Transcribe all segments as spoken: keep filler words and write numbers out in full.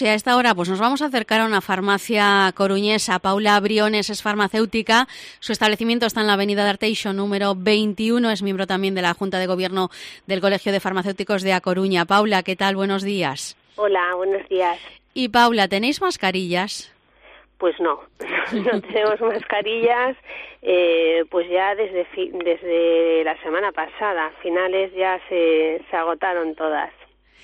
Y a esta hora pues nos vamos a acercar a una farmacia coruñesa. Paula Briones es farmacéutica. Su establecimiento está en la avenida de Arteixo, número veintiuno. Es miembro también de la Junta de Gobierno del Colegio de Farmacéuticos de A Coruña. Paula, ¿qué tal? Buenos días. Hola, buenos días. Y Paula, ¿tenéis mascarillas? Pues no, no tenemos mascarillas, eh, pues ya desde fi- desde la semana pasada, finales ya se, se agotaron todas.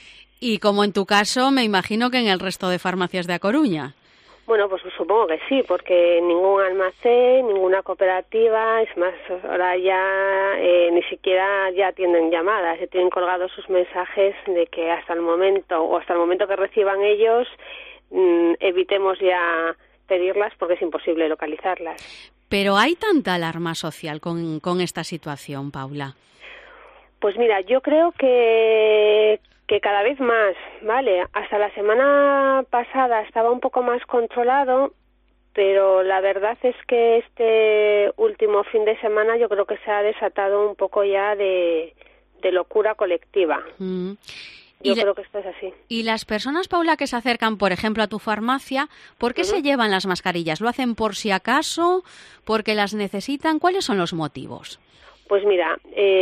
Y como en tu caso, me imagino que en el resto de farmacias de A Coruña. Bueno, pues supongo que sí, porque ningún almacén, ninguna cooperativa, es más, ahora ya eh, ni siquiera ya atienden llamadas, ya tienen colgados sus mensajes de que hasta el momento, o hasta el momento que reciban ellos, mmm, evitemos ya pedirlas porque es imposible localizarlas. Pero ¿hay tanta alarma social con, con esta situación, Paula? Pues mira, yo creo que... que cada vez más, ¿vale? Hasta la semana pasada estaba un poco más controlado, pero la verdad es que este último fin de semana yo creo que se ha desatado un poco ya de, de locura colectiva. Mm. Yo la, creo que esto es así. Y las personas, Paula, que se acercan, por ejemplo, a tu farmacia, ¿por qué uh-huh. se llevan las mascarillas? ¿Lo hacen por si acaso? ¿Porque las necesitan? ¿Cuáles son los motivos? Pues mira,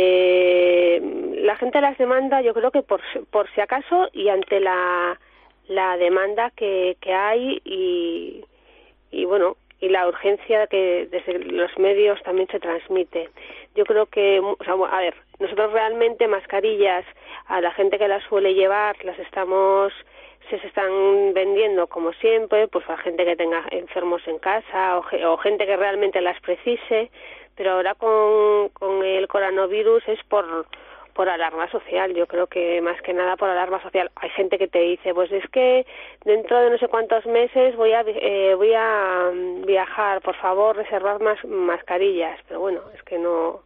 eh, la gente las demanda, yo creo que por, por si acaso y ante la, la demanda que, que hay y, y bueno, y la urgencia que desde los medios también se transmite. Yo creo que, o sea, a ver, nosotros realmente mascarillas a la gente que las suele llevar las estamos, se, se están vendiendo como siempre, pues a gente que tenga enfermos en casa o, o gente que realmente las precise. Pero ahora con, con el coronavirus es por, por alarma social, yo creo que más que nada por alarma social. Hay gente que te dice, pues es que dentro de no sé cuántos meses voy a eh, voy a viajar, por favor reservad más mascarillas, pero bueno, es que no...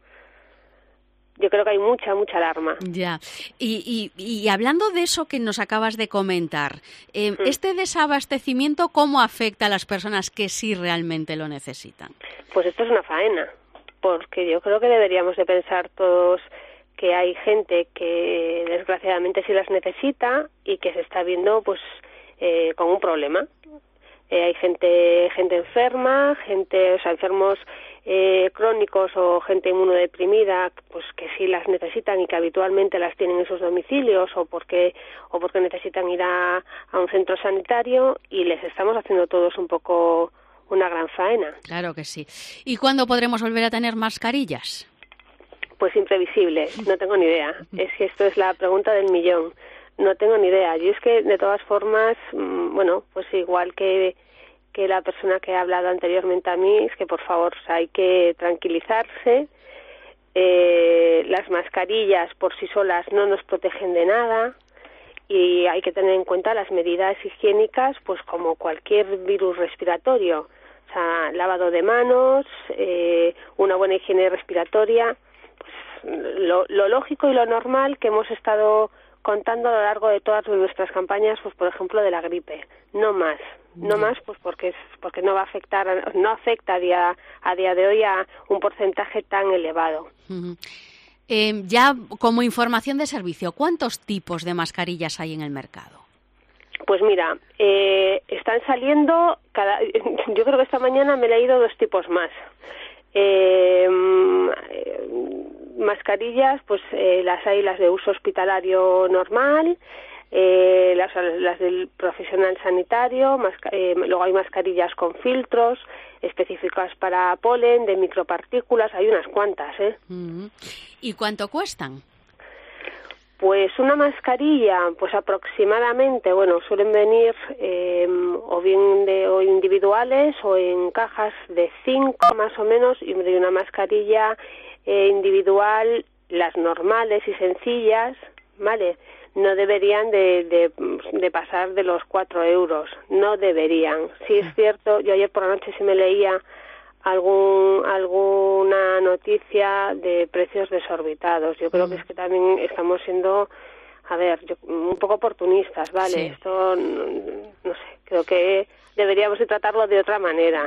Yo creo que hay mucha, mucha alarma. Ya. Y, y, y hablando de eso que nos acabas de comentar, eh, ¿Mm? ¿este desabastecimiento cómo afecta a las personas que sí realmente lo necesitan? Pues esto es una faena. Porque yo creo que deberíamos de pensar todos que hay gente que desgraciadamente sí las necesita y que se está viendo pues eh, con un problema. Eh, hay gente gente enferma, gente, o sea, enfermos eh, crónicos o gente inmunodeprimida, pues que sí las necesitan y que habitualmente las tienen en sus domicilios o porque o porque necesitan ir a, a un centro sanitario y les estamos haciendo todos un poco una gran faena. Claro que sí. ¿Y cuándo podremos volver a tener mascarillas? Pues imprevisible, no tengo ni idea. Es que esto es la pregunta del millón. No tengo ni idea. Yo es que, de todas formas, bueno, pues igual que, que la persona que ha hablado anteriormente a mí, es que por favor, o sea, hay que tranquilizarse. Eh, las mascarillas por sí solas no nos protegen de nada. Y hay que tener en cuenta las medidas higiénicas, pues como cualquier virus respiratorio. O sea, lavado de manos, eh, una buena higiene respiratoria, pues lo, lo lógico y lo normal que hemos estado contando a lo largo de todas nuestras campañas, pues por ejemplo de la gripe, no más, no más, pues porque es, porque no va a afectar, no afecta a día a día de hoy a un porcentaje tan elevado. Uh-huh. Eh, ya como información de servicio, ¿cuántos tipos de mascarillas hay en el mercado? Pues mira, eh, están saliendo, cada, yo creo que esta mañana me he leído dos tipos más. Eh, mascarillas, pues eh, las hay las de uso hospitalario normal, eh, las, las del profesional sanitario, masca, eh, luego hay mascarillas con filtros específicas para polen, de micropartículas, hay unas cuantas, ¿eh? ¿Y cuánto cuestan? Pues una mascarilla, pues aproximadamente, bueno, suelen venir eh, o bien de o individuales o en cajas de cinco más o menos, y una mascarilla eh, individual, las normales y sencillas, ¿vale? No deberían de, de, de pasar de los cuatro euros, no deberían. Sí es cierto, yo ayer por la noche sí me leía algún alguna noticia de precios desorbitados. Yo creo mm. que es que también estamos siendo, a ver, yo, un poco oportunistas, ¿vale? Sí. Esto, no, no sé, creo que deberíamos de tratarlo de otra manera.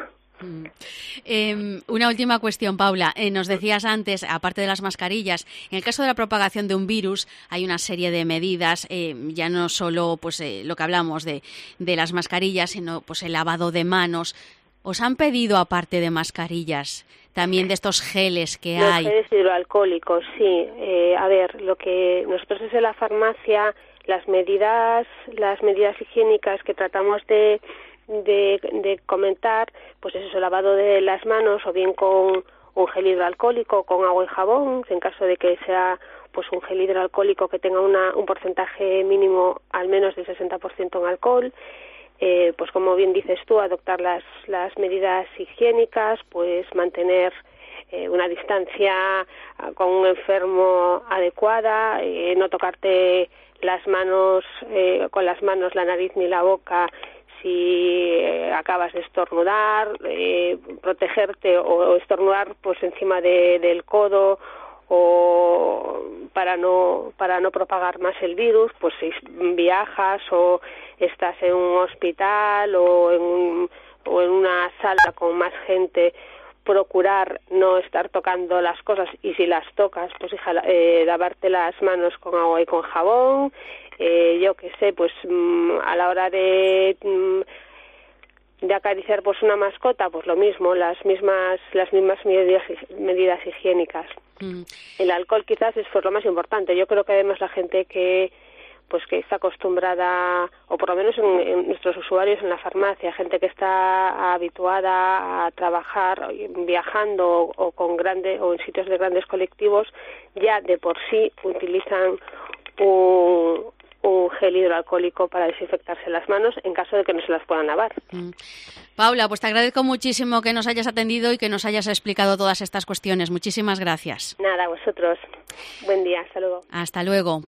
Mm. Eh, una última cuestión, Paula. Eh, nos decías antes, aparte de las mascarillas, en el caso de la propagación de un virus hay una serie de medidas, eh, ya no solo pues eh, lo que hablamos de, de las mascarillas, sino pues el lavado de manos. ¿Os han pedido, aparte de mascarillas, también de estos geles que Los hay? Los geles hidroalcohólicos, sí. Eh, a ver, lo que nosotros desde la farmacia, las medidas, las medidas higiénicas que tratamos de, de, de comentar, pues es eso, lavado de las manos o bien con un gel hidroalcohólico, con agua y jabón, en caso de que sea pues un gel hidroalcohólico que tenga una, un porcentaje mínimo al menos del sesenta por ciento en alcohol. Eh, pues como bien dices tú, adoptar las, las medidas higiénicas, pues mantener eh, una distancia con un enfermo adecuada, eh, no tocarte las manos, eh, con las manos la nariz ni la boca si eh, acabas de estornudar, eh, protegerte o, o estornudar pues encima de, del codo o para no para no propagar más el virus, pues si viajas o estás en un hospital o en un, o en una sala con más gente, procurar no estar tocando las cosas y si las tocas, pues eh, lavarte las manos con agua y con jabón. Eh, yo qué sé, pues mmm, a la hora de mmm, de acariciar pues una mascota, pues lo mismo, las mismas las mismas medidas medidas higiénicas. Mm. El alcohol quizás es pues lo más importante. Yo creo que además la gente que pues que está acostumbrada, o por lo menos en, en nuestros usuarios en la farmacia, gente que está habituada a trabajar viajando o, o con grandes o en sitios de grandes colectivos, ya de por sí utilizan un un gel hidroalcohólico para desinfectarse las manos en caso de que no se las puedan lavar. Mm. Paula, pues te agradezco muchísimo que nos hayas atendido y que nos hayas explicado todas estas cuestiones. Muchísimas gracias. Nada, a vosotros. Buen día, hasta luego. Hasta luego.